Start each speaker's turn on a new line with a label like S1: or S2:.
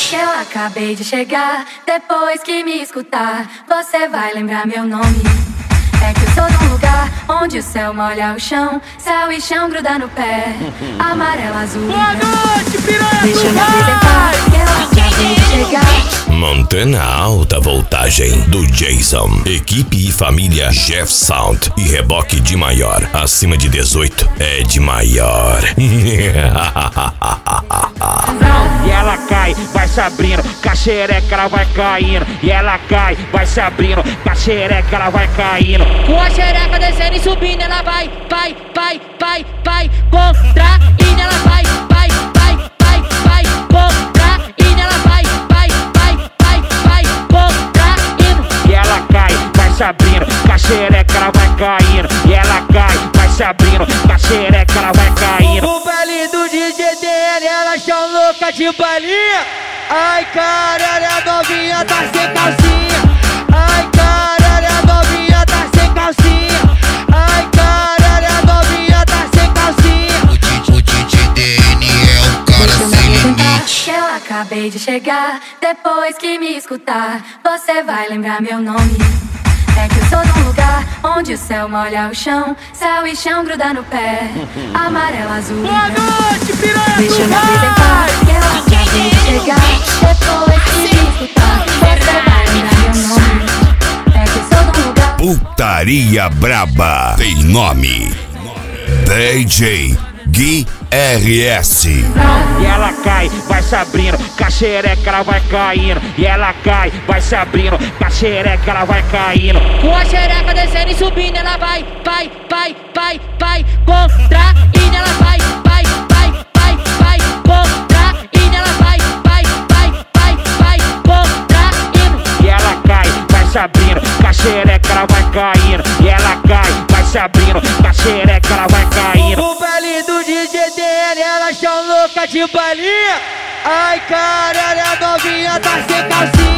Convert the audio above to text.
S1: Que eu acabei de chegar, depois que me escutar, você vai lembrar meu nome. É que eu sou de um lugar onde o céu molha o chão, céu e chão gruda no pé, amarelo, azul.
S2: Boa noite, piranha.
S1: Deixa eu me apresentar, que eu acabei de chegar.
S3: Mantendo a alta voltagem do Jason. Equipe e família Jeff Sound e reboque de maior. Acima de 18 é de maior.
S2: E ela cai, vai se abrindo, caxereca ela vai caindo. E ela cai, vai se abrindo, caxereca ela vai caindo.
S4: Com a xereca descendo e subindo, ela vai contraindo, ela vai contraindo, ela vai contraindo.
S2: E ela cai, vai se abrindo, caxereca ela vai caindo. E ela cai, vai se abrindo, caxereca ela vai caindo.
S5: O baile do DJ DN, elas tão louca de balinha. Ai caralho, a novinha tá sem calcinha. Ai caralho, a novinha tá sem calcinha. Ai caralho, a novinha tá sem calcinha.
S6: O DJ DN é o cara sem limite.
S1: Que eu acabei de chegar, depois que me escutar, você vai lembrar meu nome. É que eu sou de um lugar onde o céu molha o chão, céu e chão gruda no pé, amarelo, azul.
S2: Boa noite, piranha.
S1: Deixa eu me apresentar, que eu acabei de chegar, depois que me escutar, você vai lembrar meu nome. É que eu sou de um lugar.
S3: Putaria braba tem nome. DJ Gui RS.
S2: E ela cai, vai se abrindo, caxereca ela vai caindo. E ela cai, vai se abrindo, caxereca ela vai caindo.
S4: Com a xereca descendo e subindo, ela vai contraindo, ela vai contraindo, ela vai contraindo.
S2: E ela cai, vai se abrindo, caxereca ela vai caindo. E ela cai, vai se abrindo, caxereca ela vai caindo.
S5: O baile do DJ DN, elas tão louca de balinha. Ai caralho, a novinha tá sem calcinha.